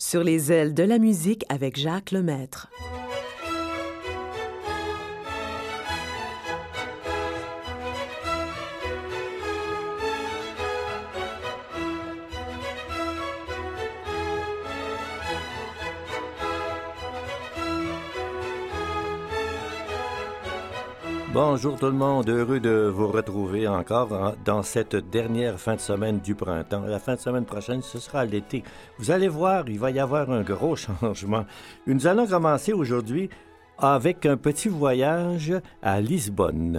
Sur les ailes de la musique avec Jacques Lemaître. Bonjour tout le monde, heureux de vous retrouver encore dans cette dernière fin de semaine du printemps. La fin de semaine prochaine, ce sera l'été. Vous allez voir, il va y avoir un gros changement. Nous allons commencer aujourd'hui avec un petit voyage à Lisbonne.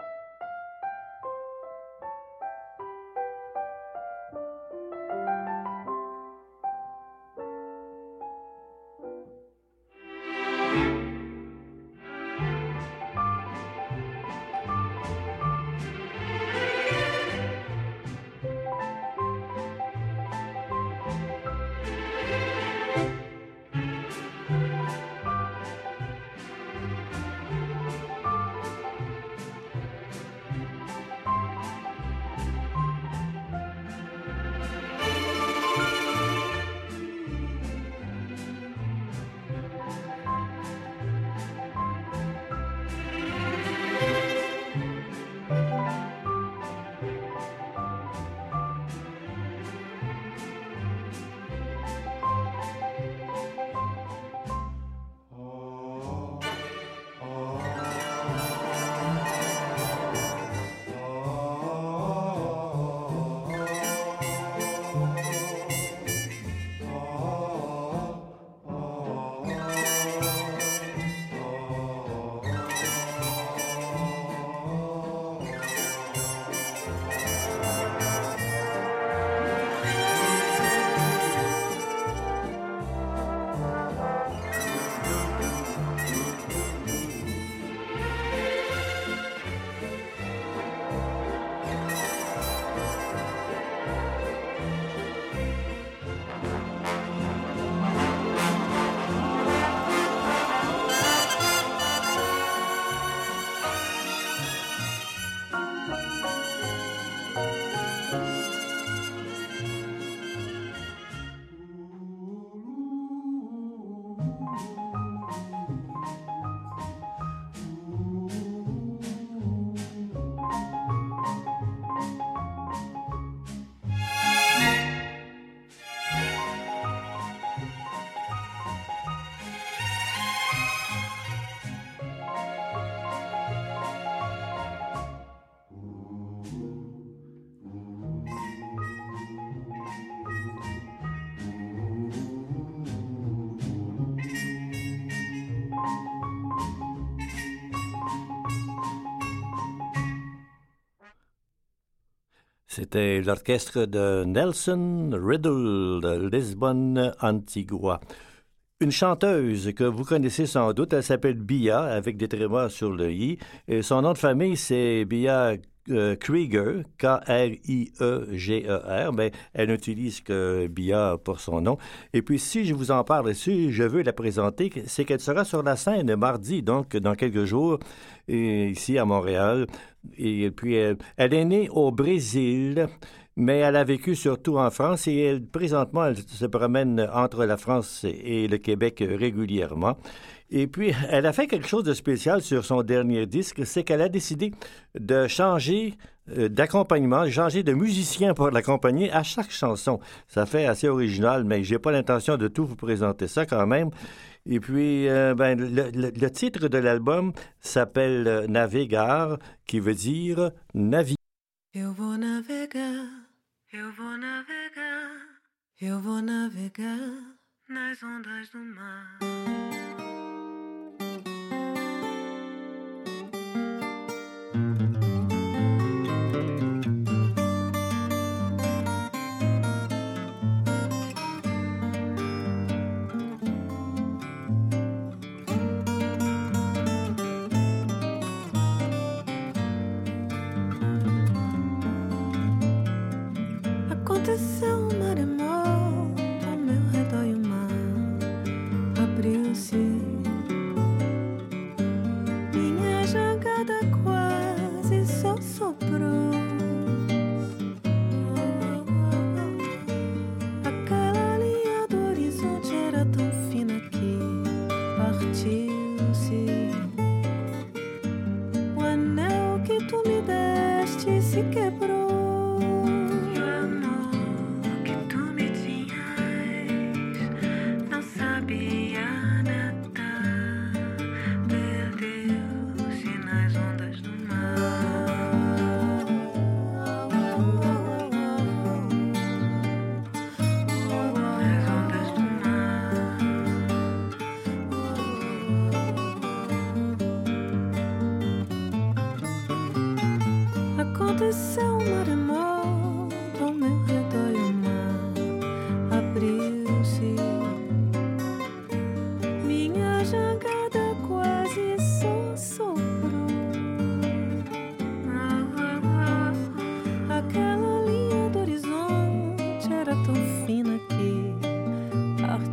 C'était l'orchestre de Nelson Riddle de Lisbonne, Antigua. Une chanteuse que vous connaissez sans doute, elle s'appelle Bia, avec des trémas sur le i. Et son nom de famille, c'est Bia Krieger, K-R-I-E-G-E-R, mais elle n'utilise que Bia pour son nom. Et puis, si je vous en parle ici, je veux la présenter, c'est qu'elle sera sur la scène mardi, donc dans quelques jours, ici à Montréal. Et puis, elle est née au Brésil, mais elle a vécu surtout en France et présentement, elle se promène entre la France et le Québec régulièrement. Et puis, elle a fait quelque chose de spécial sur son dernier disque, c'est qu'elle a décidé de changer d'accompagnement, changer de musicien pour l'accompagner à chaque chanson. Ça fait assez original, mais j'ai pas l'intention de tout vous présenter ça quand même. Et puis, le titre de l'album s'appelle Navegar, qui veut dire naviguer. Eu vou navegar, eu vou navegar, eu vou navegar nas ondas do mar. Aconteceu um maremoto ao meu redor e o mar abriu-se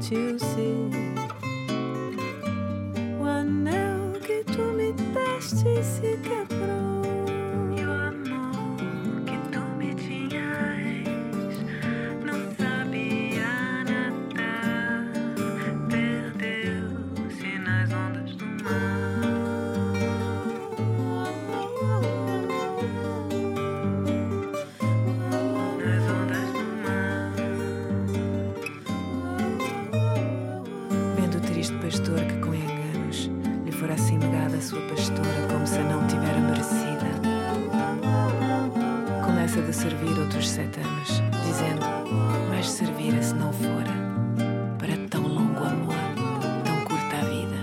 noite eu sei. O anel que tu me deste se quebrou. E o amor que tu me tinhas não sabia nadar, perdeu-se nas ondas do mar. Nas ondas do mar. Vendo o triste pastor que com enganos lhe fora assim negada a sua pastora, como se a não tivera merecida, começa de servir outros 7 anos, dizendo: vais servir se não fora para tão longo amor, tão curta a vida.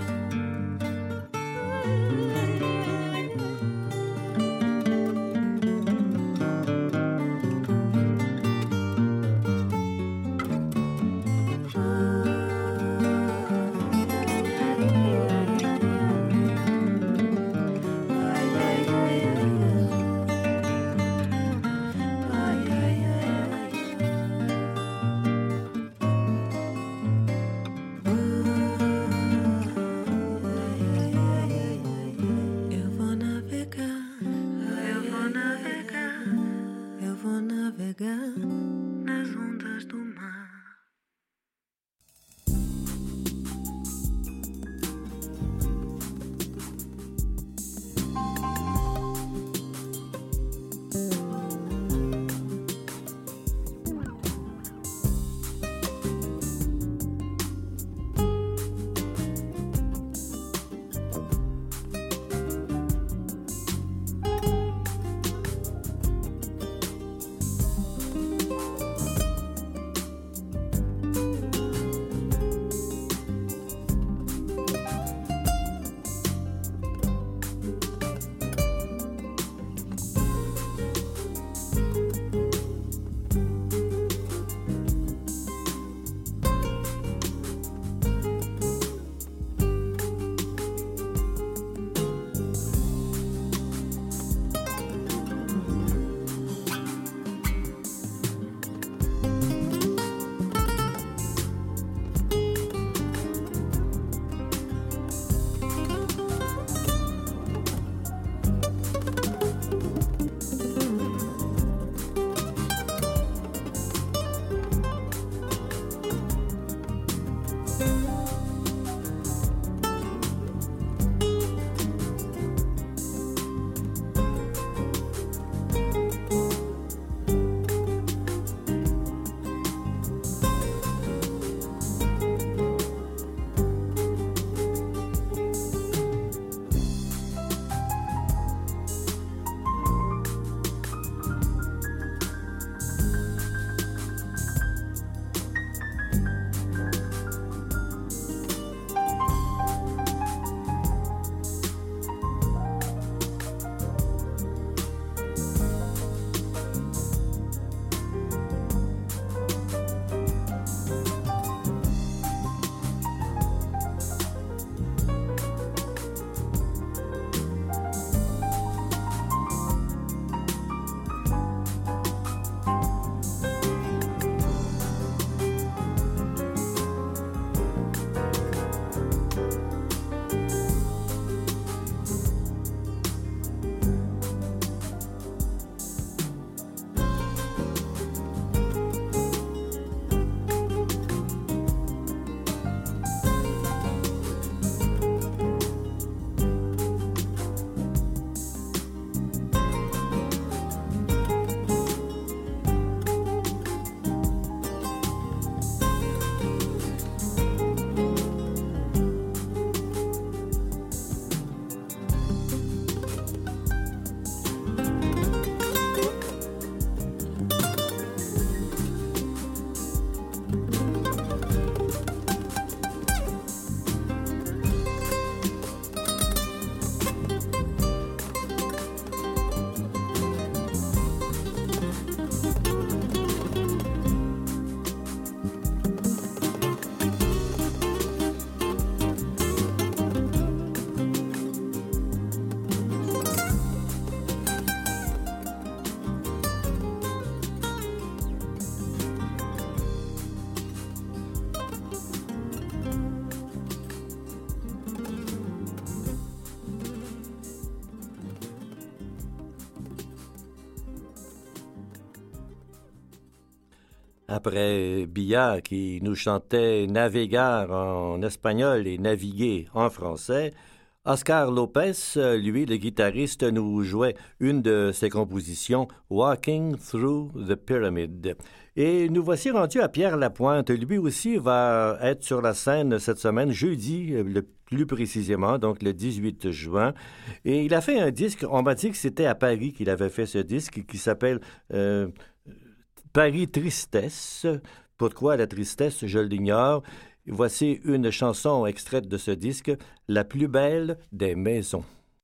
Après Billa qui nous chantait Navegar en espagnol et Naviguer en français, Oscar Lopez, lui, le guitariste, nous jouait une de ses compositions, Walking Through the Pyramid. Et nous voici rendus à Pierre Lapointe. Lui aussi va être sur la scène cette semaine, jeudi, le plus précisément, donc le 18 juin. Et il a fait un disque, on m'a dit que c'était à Paris qu'il avait fait ce disque, qui s'appelle Paris Tristesse. Pourquoi la tristesse, je l'ignore. Voici une chanson extraite de ce disque, La plus belle des maisons.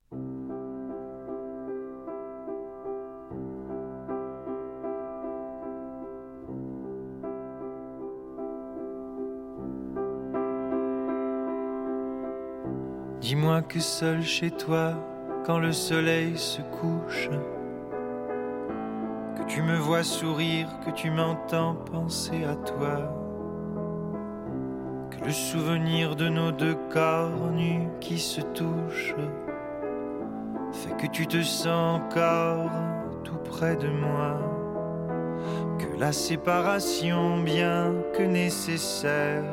Dis-moi que seul chez toi, quand le soleil se couche, que tu me vois sourire, que tu m'entends penser à toi, que le souvenir de nos deux corps nus qui se touchent fait que tu te sens encore tout près de moi, que la séparation, bien que nécessaire,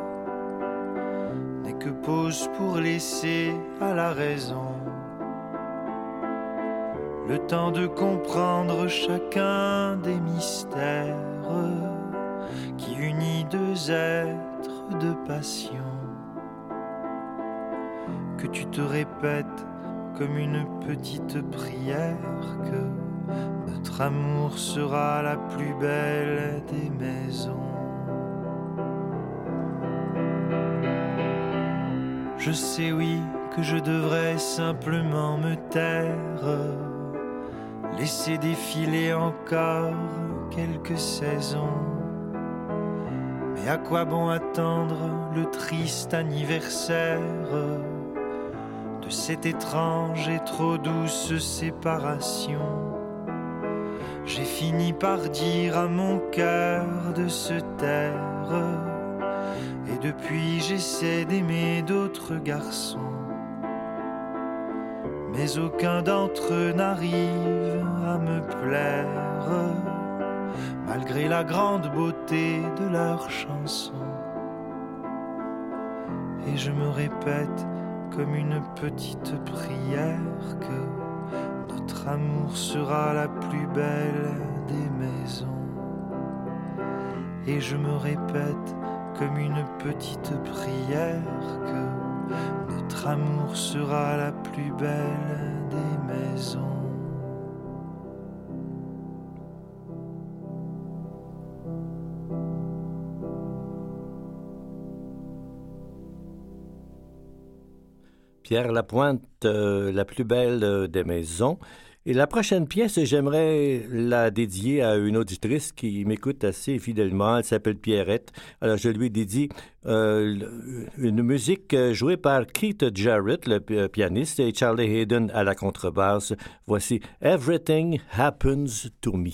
n'est que pause pour laisser à la raison le temps de comprendre chacun des mystères qui unit deux êtres de passion, que tu te répètes comme une petite prière que notre amour sera la plus belle des maisons. Je sais, oui, que je devrais simplement me taire, laisser défiler encore quelques saisons. Mais à quoi bon attendre le triste anniversaire de cette étrange et trop douce séparation? J'ai fini par dire à mon cœur de se taire, et depuis j'essaie d'aimer d'autres garçons, mais aucun d'entre eux n'arrive à me plaire, malgré la grande beauté de leurs chansons. Et je me répète comme une petite prière que notre amour sera la plus belle des maisons. Et je me répète comme une petite prière que notre amour sera la plus belle des maisons. Pierre Lapointe, La plus belle des maisons. Et la prochaine pièce, j'aimerais la dédier à une auditrice qui m'écoute assez fidèlement. Elle s'appelle Pierrette. Alors, je lui dédie une musique jouée par Keith Jarrett, le pianiste, et Charlie Hayden à la contrebasse. Voici Everything Happens to Me.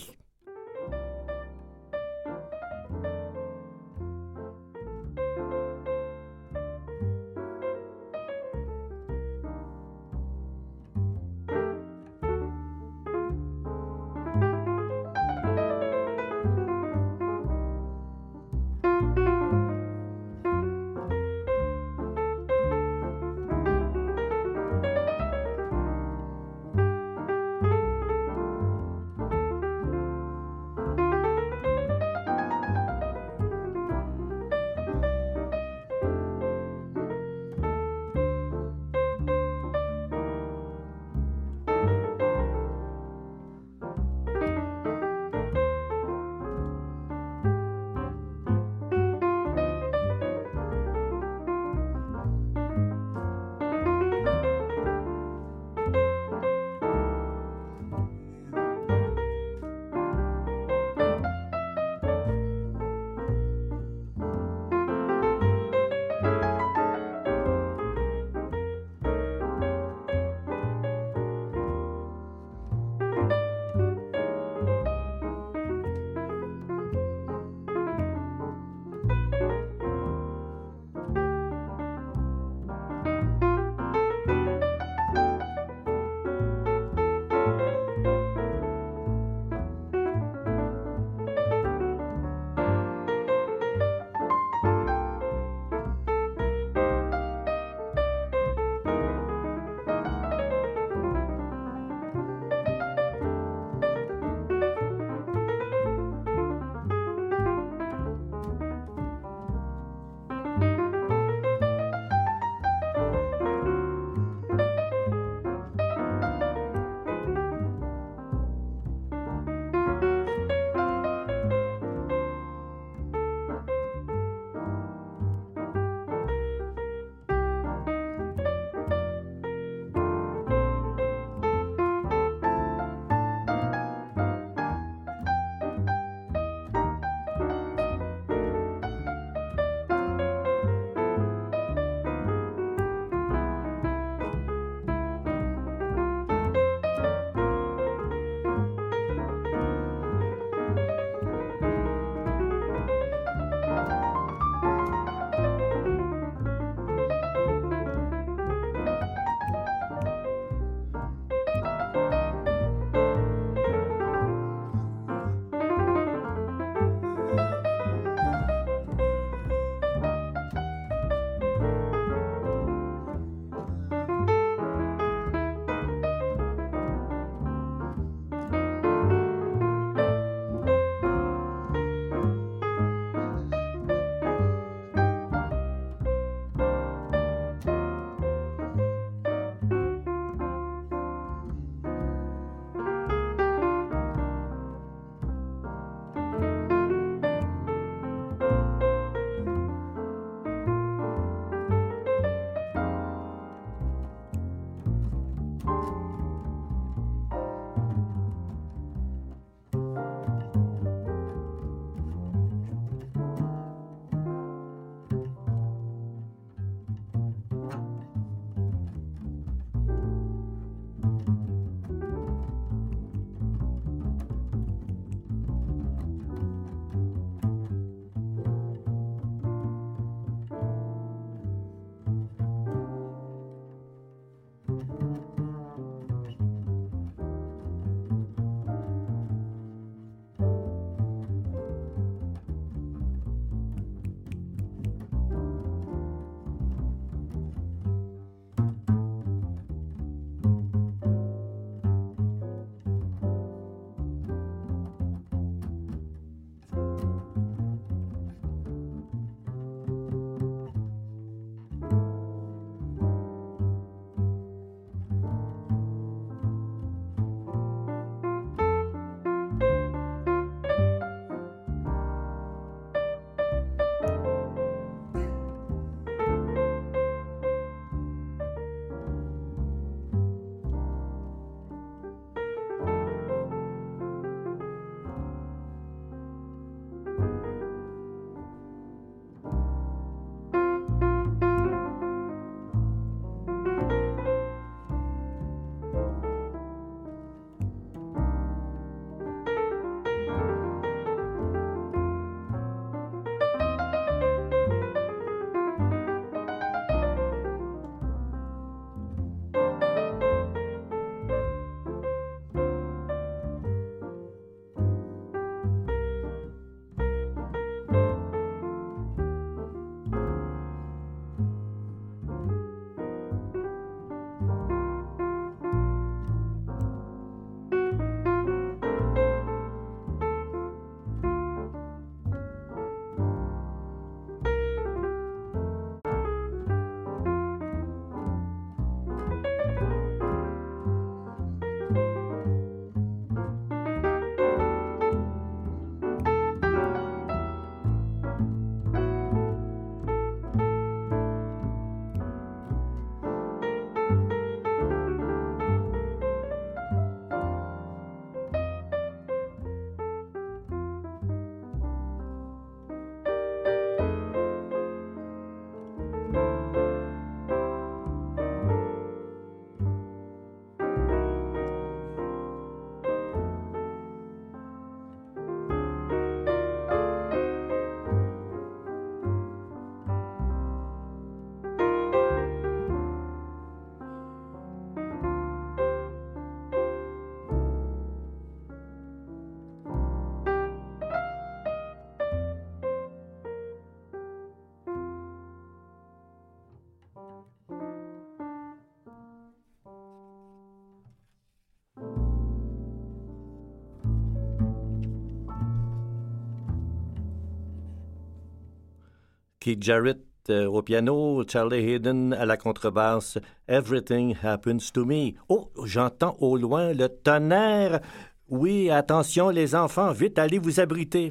Keith Jarrett au piano, Charlie Hayden à la contrebasse. Everything happens to me. Oh, j'entends au loin le tonnerre. Oui, attention les enfants, vite allez vous abriter.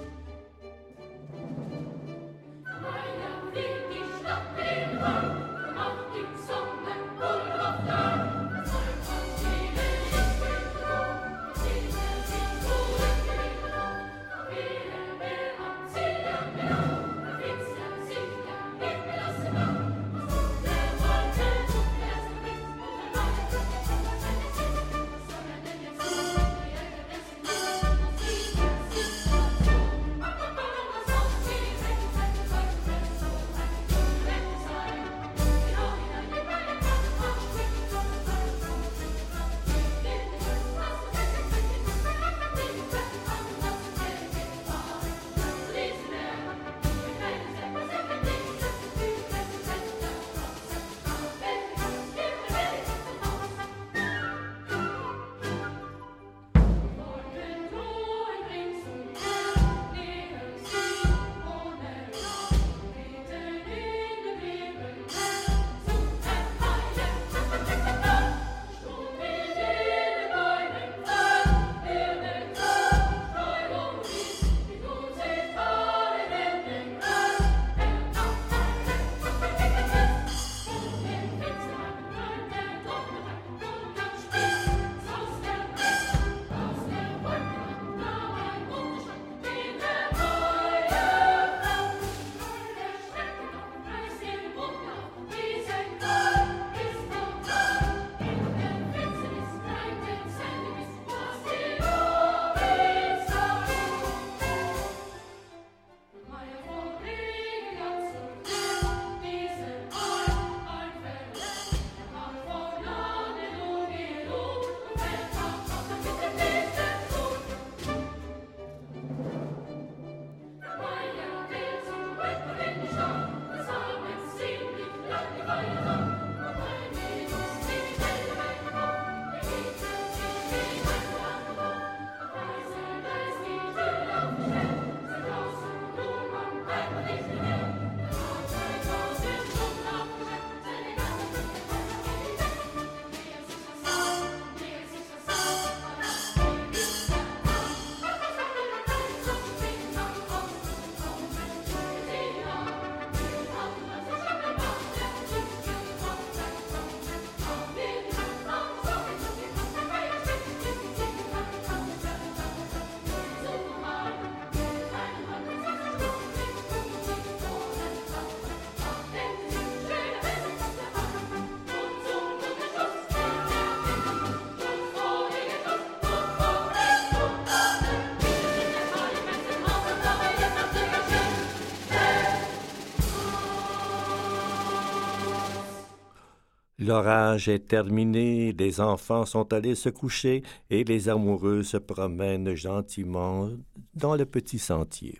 L'orage est terminé, les enfants sont allés se coucher et les amoureux se promènent gentiment dans le petit sentier.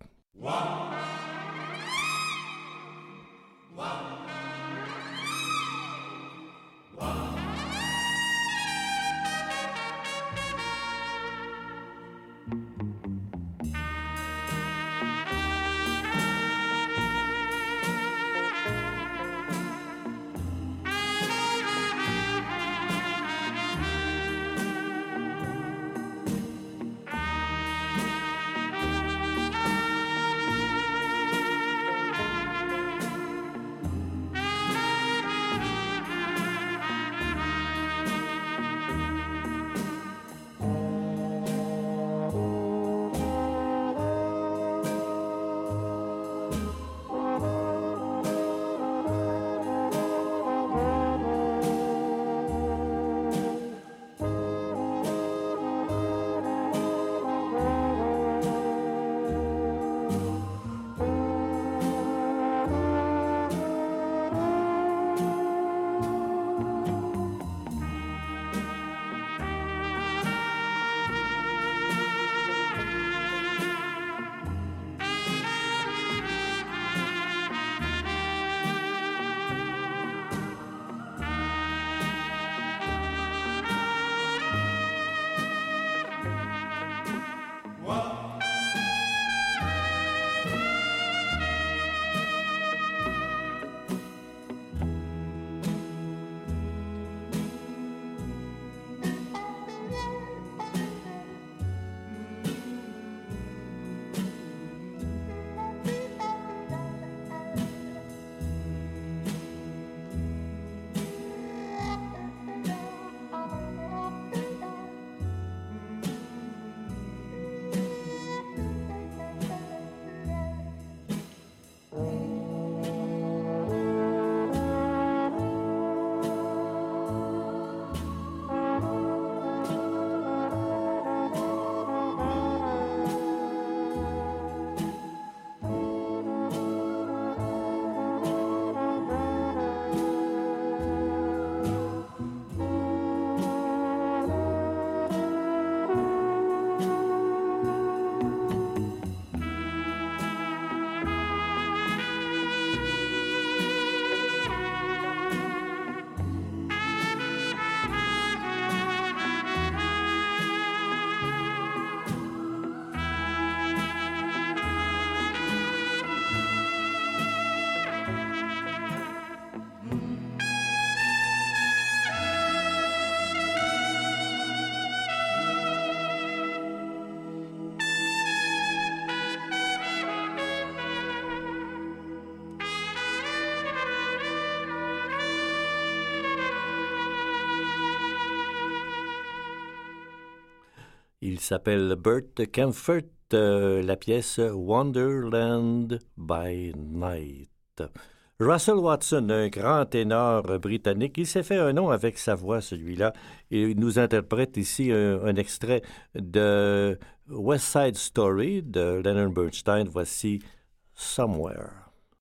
Il s'appelle Bert Kaempfert, la pièce Wonderland by Night. Russell Watson, un grand ténor britannique, il s'est fait un nom avec sa voix, celui-là. Il nous interprète ici un extrait de West Side Story de Leonard Bernstein. Voici Somewhere.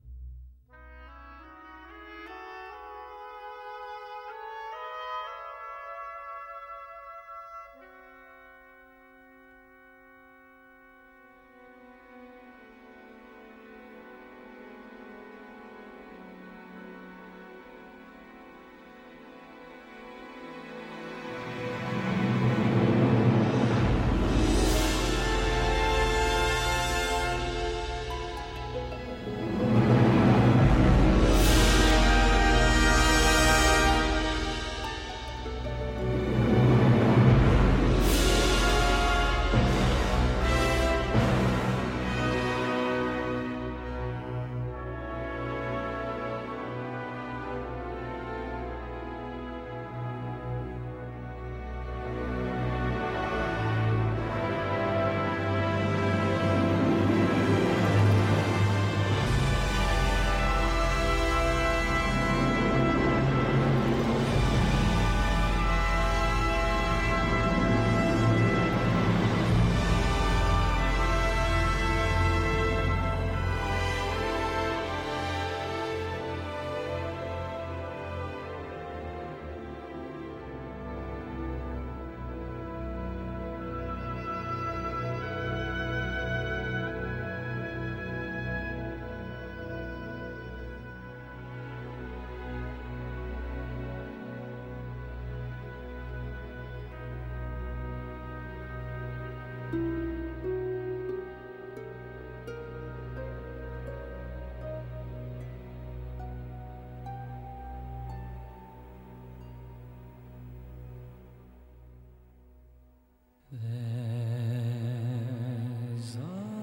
There's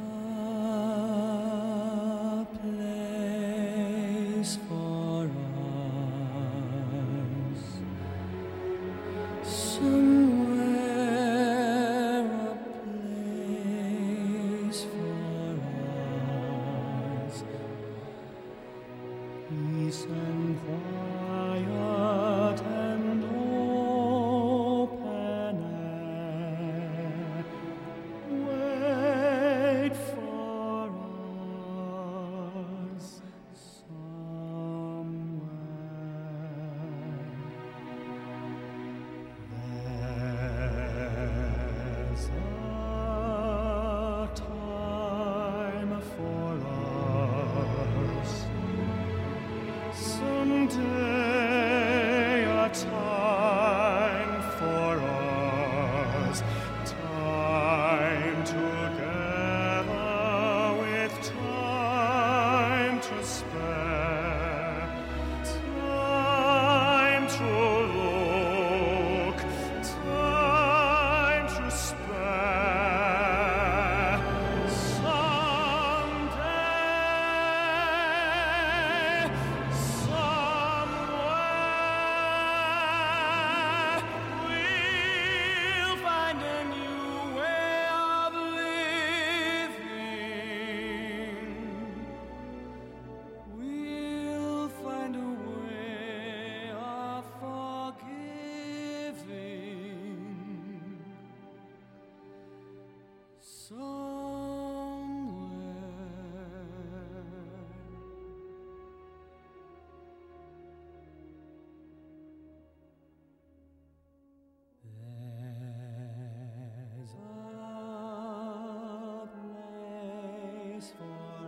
a place for us somewhere, a place for us, peace and quiet and open air. Wait for us somewhere. There's a time for us someday, a time for us, time together with time to spare, time to look, time to spare. Someday, somewhere, we'll find a new way of living. We'll find a way of forgiving. There's a place for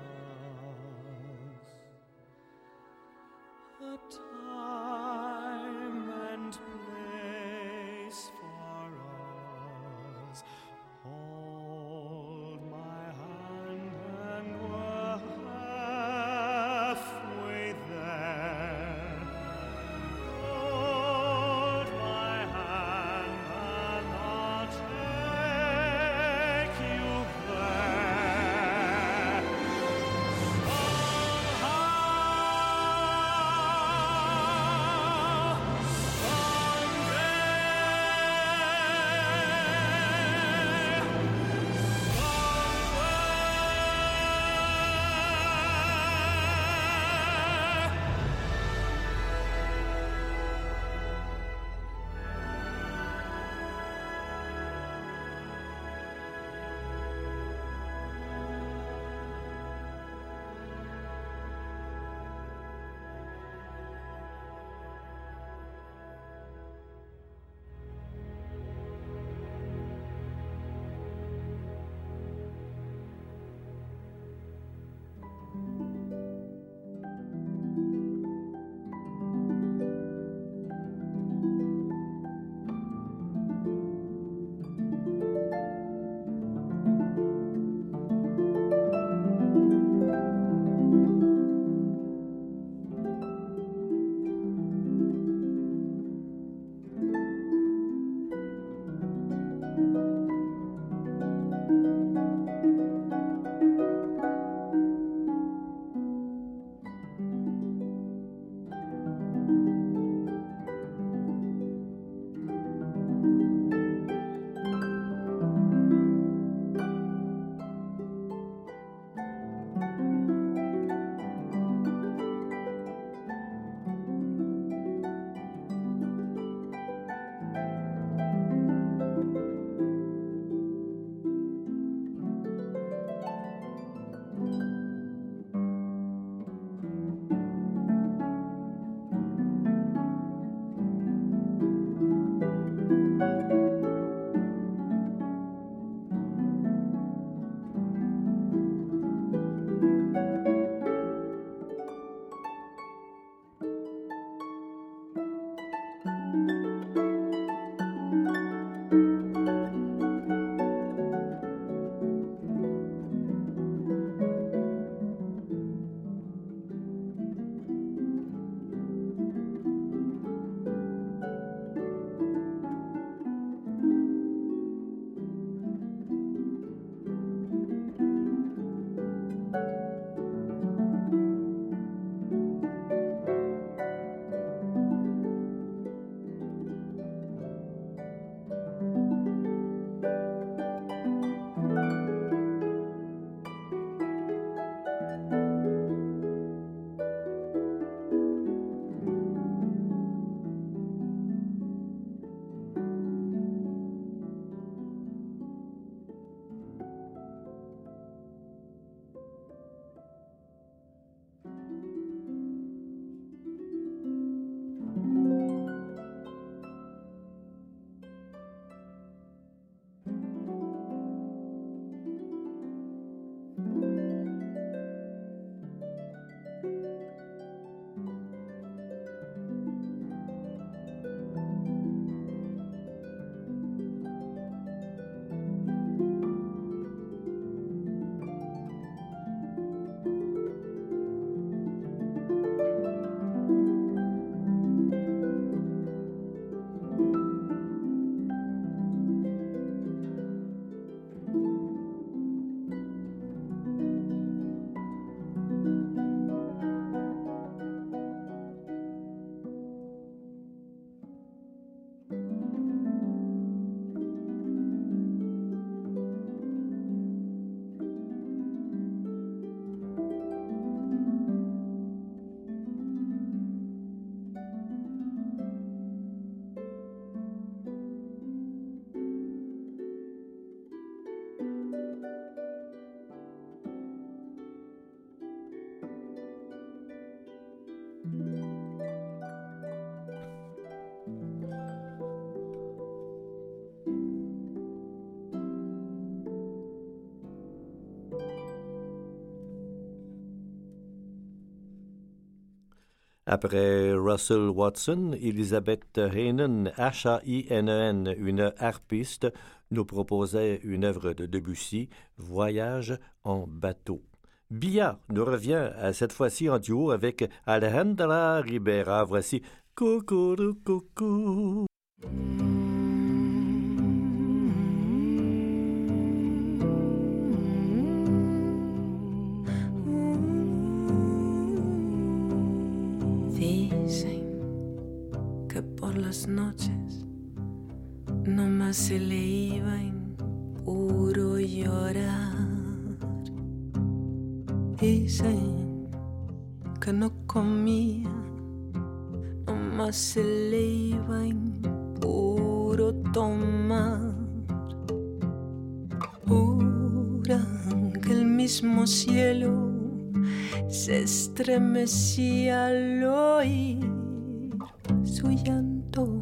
us, a time and place for us. Hold my hand and we're halfway there. Hold my hand and I'll take you there. Somehow Après Russell Watson, Elisabeth Heinen, H-A-I-N-E-N, une harpiste, nous proposait une œuvre de Debussy, Voyage en bateau. Bia nous revient cette fois-ci en duo avec Alejandra Ribera. Voici Coucou, coucou. Las noches nomás se le iba en puro llorar. Dicen que no comía, nomás se le iba en puro tomar. Juran que el mismo cielo se estremecía al oír su llanto.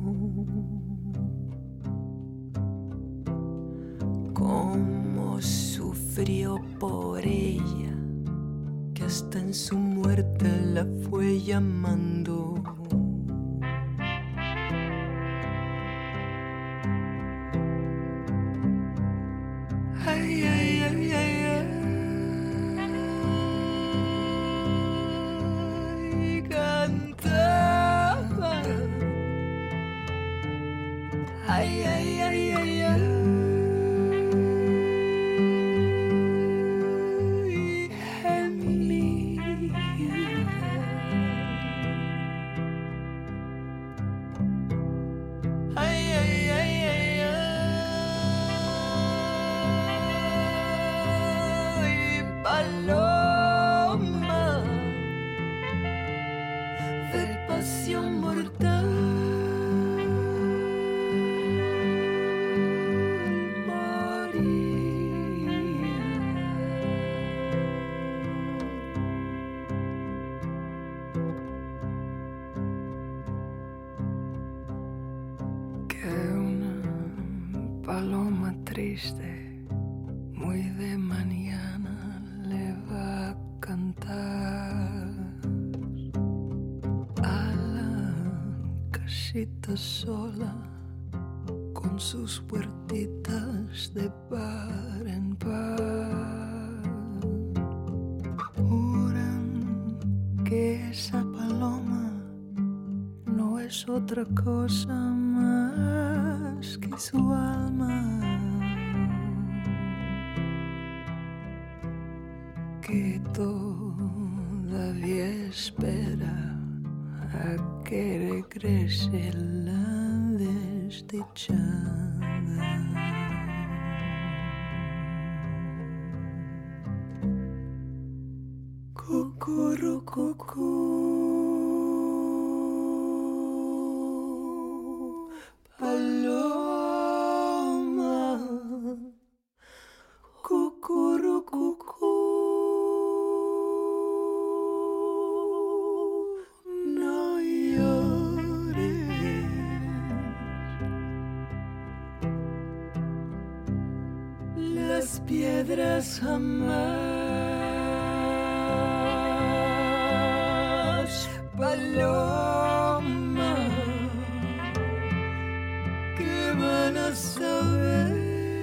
Cómo sufrió por ella, que hasta en su muerte la fue llamando. Ay, ay, ay, ay, ay, cantaba. Ay, ay, ay, ay, ay. Muy de mañana le va a cantar a la casita sola con sus puertitas de par en par. Juran que esa paloma no es otra cosa más que su alma, que todavía espera a que regrese la desdichada. Cucurucucú, paloma, cucurucucú. Las piedras jamás, paloma, ¿qué van a saber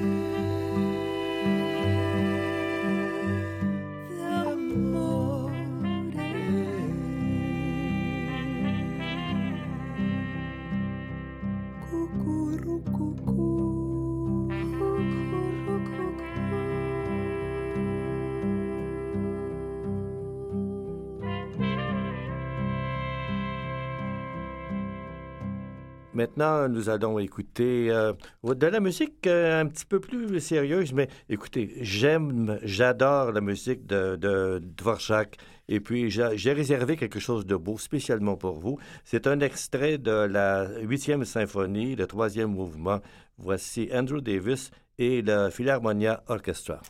de amores? Cucurucucú. Maintenant, nous allons écouter de la musique un petit peu plus sérieuse, mais écoutez, j'adore la musique de Dvorak, et puis j'ai réservé quelque chose de beau spécialement pour vous. C'est un extrait de la 8e symphonie, le 3e mouvement. Voici Andrew Davis et le Philharmonia Orchestra.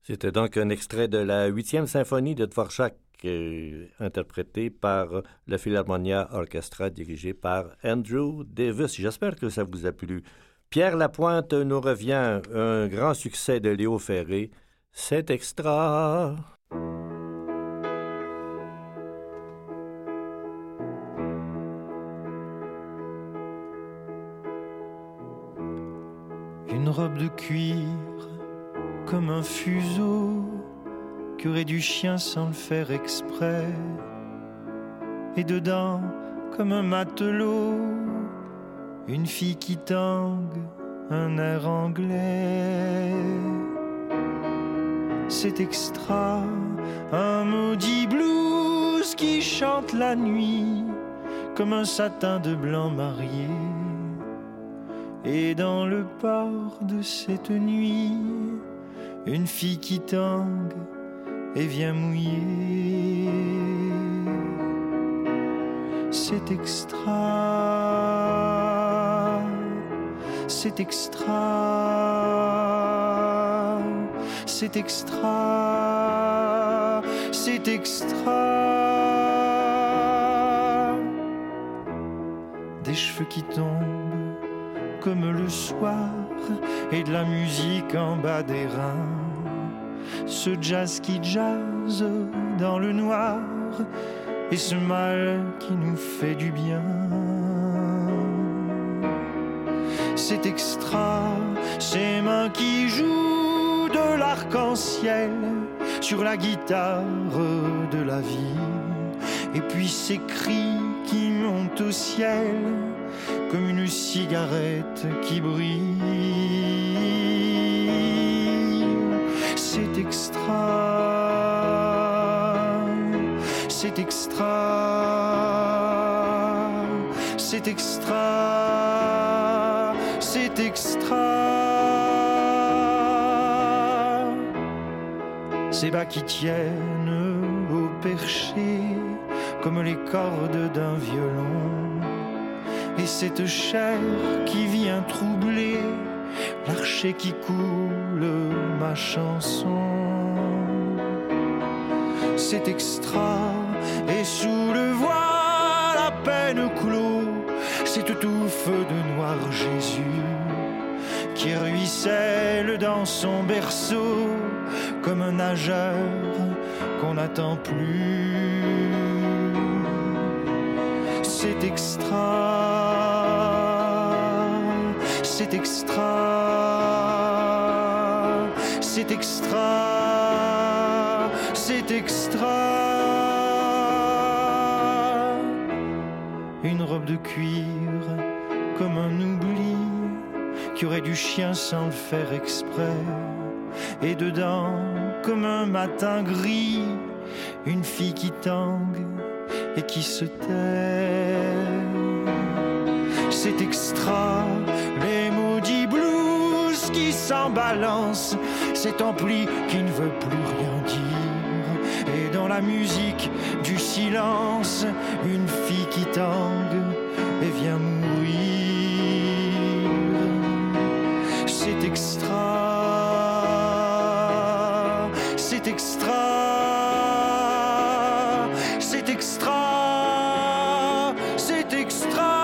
C'était donc un extrait de la 8e symphonie de Dvorak, interprétée par le Philharmonia Orchestra, dirigé par Andrew Davis. J'espère que ça vous a plu. Pierre Lapointe nous revient, un grand succès de Léo Ferré. C'est extra. Une robe de cuir comme un fuseau qu'aurait du chien sans le faire exprès, et dedans comme un matelot une fille qui tangue un air anglais. C'est extra, un maudit blues qui chante la nuit comme un satin de blanc marié. Et dans le port de cette nuit, une fille qui tangue et vient mouiller. C'est extra, c'est extra, c'est extra, c'est extra. Des cheveux qui tombent comme le soir et de la musique en bas des reins. Ce jazz qui jazz dans le noir et ce mal qui nous fait du bien. C'est extra, ces mains qui jouent de l'arc-en-ciel sur la guitare de la vie. Et puis ces cris qui montent au ciel comme une cigarette qui brille. C'est extra, c'est extra, c'est extra, c'est extra. Ces bas qui tiennent au perché comme les cordes d'un violon. Et cette chair qui vient troubler l'archet qui coule ma chanson. C'est extra, et sous le voile à peine clos, cette touffe de noir Jésus qui ruisselle dans son berceau comme un nageur qu'on n'attend plus. C'est extra, c'est extra, c'est extra, c'est extra. Une robe de cuir comme un oubli qui aurait du chien sans le faire exprès, et dedans comme un matin gris une fille qui tangue et qui se tait. C'est extra, les maudits blues qui s'en balancent, cet ampli qui ne veut plus rien dire, et dans la musique du silence, une fille qui tangue et vient mourir. C'est extra, c'est extra, c'est extra, c'est extra.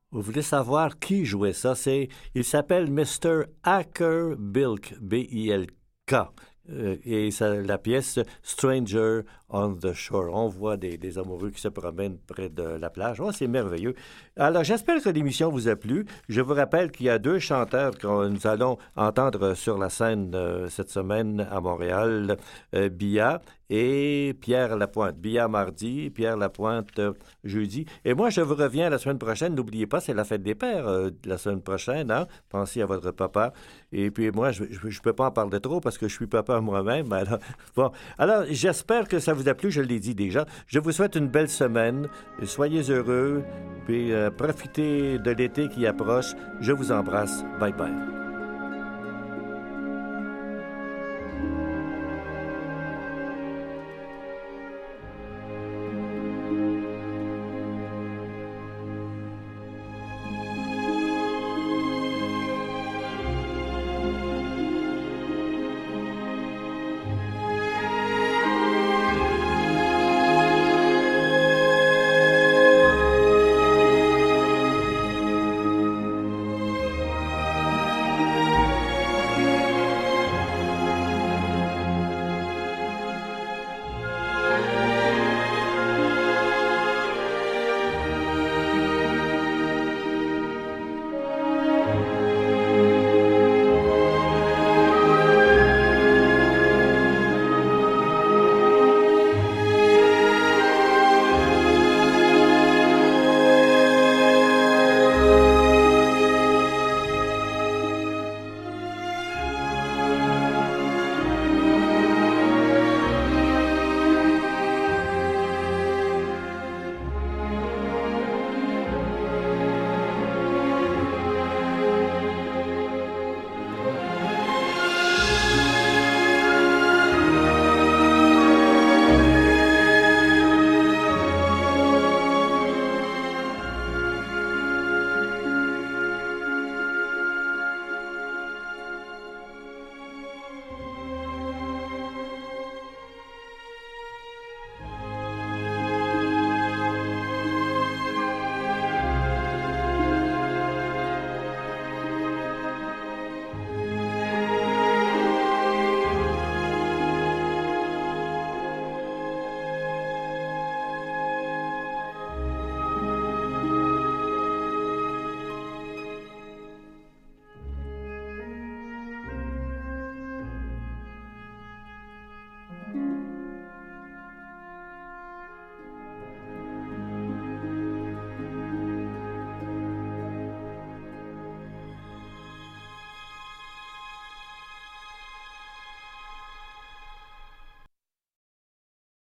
Vous voulez savoir qui jouait ça? Il s'appelle Mr. Acker-Bilk, B-I-L-K. Et la pièce Stranger on the Shore. On voit des amoureux qui se promènent près de la plage. Oh, c'est merveilleux. Alors, j'espère que l'émission vous a plu. Je vous rappelle qu'il y a 2 chanteurs que nous allons entendre sur la scène cette semaine à Montréal, Bia et Pierre Lapointe. Bia mardi, Pierre Lapointe jeudi. Et moi, je vous reviens la semaine prochaine. N'oubliez pas, c'est la fête des pères la semaine prochaine. Hein? Pensez à votre papa. Et puis moi, je ne peux pas en parler trop parce que je suis papa moi-même. Alors, bon. Alors, j'espère que ça vous a plu. Je l'ai dit déjà. Je vous souhaite une belle semaine. Soyez heureux. Puis profitez de l'été qui approche. Je vous embrasse. Bye bye.